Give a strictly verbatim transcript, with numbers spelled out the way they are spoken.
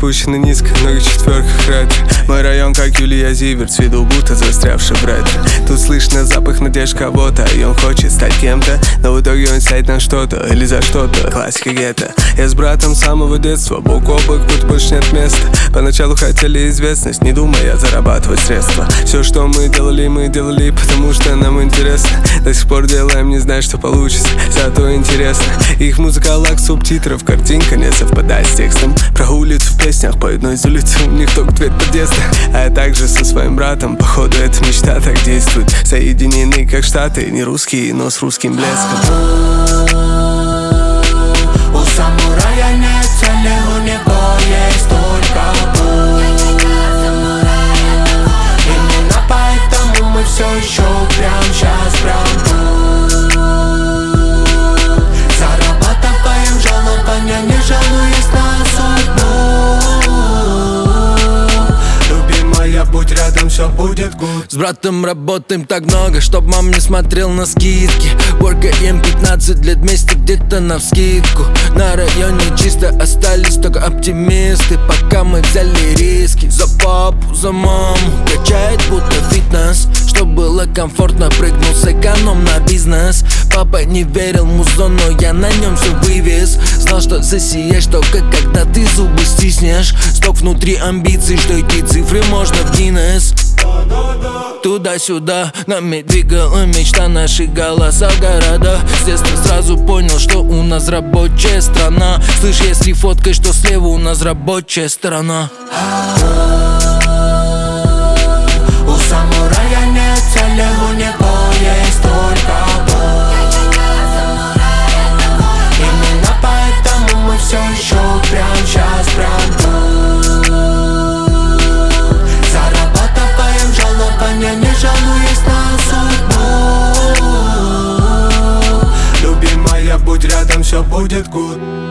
спущены низко, в многих четверках ретро. Мой район, как Юлия Зиверт, с виду будто застрявший в ретро. Тут слышно запах надежд кого-то, и он хочет стать кем-то, но в итоге он сядет на что-то или за что-то. Классика гетто. Я с братом с самого детства, бок о бок, тут больше нет места. Поначалу хотели известность, не думая зарабатывать средства. Все, что мы делали, мы делали, потому что нам интересно. До сих пор делаем, не знаю, что получится, зато интересно. Их музыка лак субтитров, картинка не совпадает с текстом. Про улицу в песнях поют, но из улицы у них только дверь подъезда. А я также со своим братом, походу эта мечта так действует. Соединены как штаты, не русские, но с русским блеском. У самурая нет цели, у него есть только путь. Именно поэтому мы все еще прям сейчас прям тут. Зарабатываем жалования, не жалуясь на судьбу. Любимая, будь рядом, все будет гуд. С братом работаем так много, чтоб мам не смотрел на скидки. Workaем пятнадцать лет вместе, где-то навскидку. На районе чисто остались только оптимисты. Пока мы взяли риски за папу, за маму. Качает будто фитнес, чтоб было комфортно, прыгнул с эконом на бизнес. Папа не верил в музон, но я на нем все вывез. Знал, что засияешь только когда ты зубы стиснешь. Сток внутри амбиций, что эти цифры можно в Гиннес. Туда-сюда нами двигала мечта, наши голоса в городах. С детства сразу понял, что у нас рабочая страна. Слышь, если фоткой, что слева у нас рабочая сторона. У самурая нет цели, у него есть только путь. Именно поэтому мы все еще прям сейчас прям тут. Зарабатываем жалования, не жалуясь на судьбу. Любимая, будь рядом, все будет good.